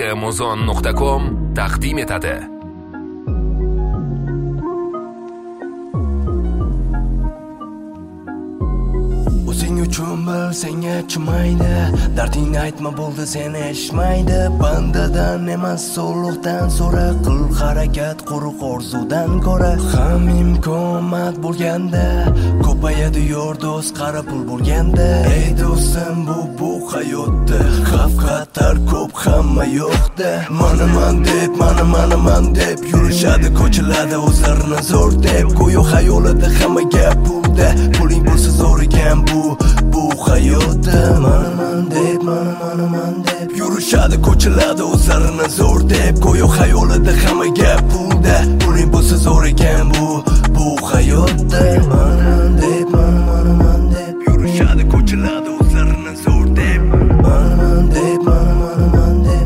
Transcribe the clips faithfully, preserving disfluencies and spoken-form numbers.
nuqta muzon nuqta com taqdim etadi. O'zing uchun bil, senga chimaydi. Dardingni aytma, bo'ldi seni eshitmaydi. Bandadan emas, Sollohdan so'ra. Qil harakat quruq orzudan ko'ra. Ham imkoniyat bo'lganda ko'payadi yor do'st, qara pul bo'lganda. Ey do'stim, bu bu hayotda xavf xatar ko'p, hamma yo'qda. Mana man deb, mana mana man deb yurishadi ko'chalarda o'zlarini zo'r deb. Go'yo xayolida hamma gap pulda. Puling bo'lsa zo'r ekan bu bu hayotda. Mana man deb, mana mana man deb yurishadi ko'chalarda o'zlarini zo'r deb. Go'yo xayolida hamma gap pulda. Puling bo'lsa zo'r ekan bu bu hayotda. Mana man deb, mana mana man deb yurishadi ko'chalarda o'zlarini zo'r deb. Mana man deb, mana mana man deb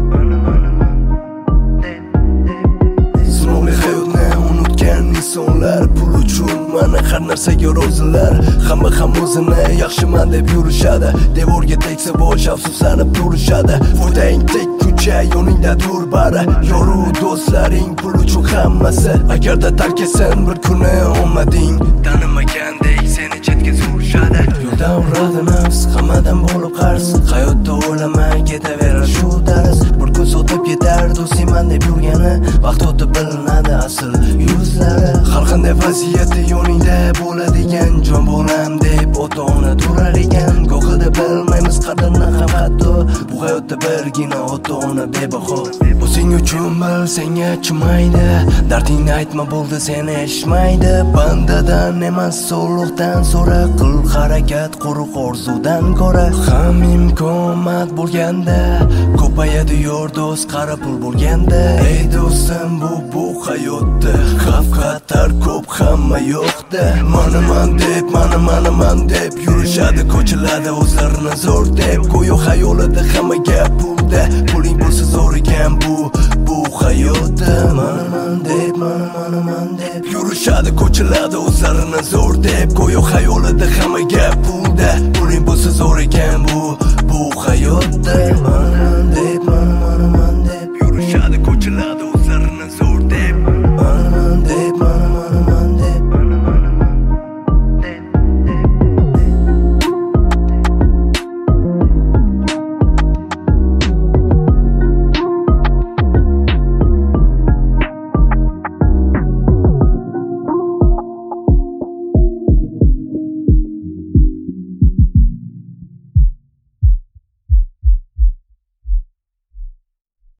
sinovli hayotni unutgan insonlar. Pul uchun mana har narsaga rozilar. Hamma ham o'zini yaxshiman deb yurishadi. Devorga tegsa bosh afsuslanib turishadi. Foydang tek kucha yoningda tur bari. Yoru do'stlaring pul uchun hammasi. Agarda tark etsin bir kuni omading, tanimagandek seni chetga surishadi. Yo'ldan uradi nafs, hammadan bo'lib qarz. Hayotda o'ylama, ketaverar shu dars. Bir kun sotib ketar do'stiman deb yurgani. Vaqt o'tib bilinadi asl yuzlari. Har qanday vaziyatda yoningda bo'ladigan, jon bolam deb ota-ona turar ekan. Go'hida bilmaymiz qadrini ham hatto. Bu hayotda birgina ota-ona bebaho. O'zing uchun bil, senga chimaydi. Dardingni aytma, bo'ldi seni eshitmaydi. Bandadan emas, Sollohdan so'ra. Qil harakat quruq orzudan ko'ra. Ham imkoniyat bo'lganda ko'payadi yor do'st, qara pul bo'lganda. Ey do'stim, bu bu hayotda xavf xatar ko'p, hamma yo'qda. Mana man deb, mana mana man deb yurishadi ko'chalarda o'zlarini zo'r deb. Go'yo xayolida hamma gap pulda. Puling bo'lsa zo'r ekan bu bu hayotda. Mana man deb, mana mana man deb yurishadi ko'chalarda o'zlarini zo'r deb. Go'yo xayolida hamma gap pulda. Puling bo'lsa zo'r ekan bu bu hayotda.